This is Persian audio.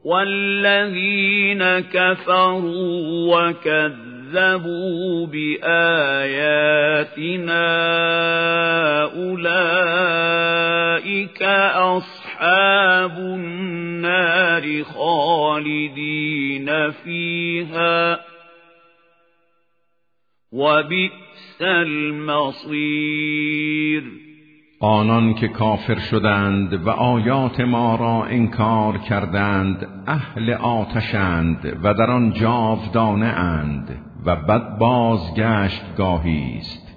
والذين كفروا وكذبوا بآياتنا أولئك أصحاب النار خالدين فيها وبئس المصير. آنان که کافر شدند و آیات ما را انکار کردند اهل آتشند و در آن جاودانه اند و بد بازگشت گاهی است.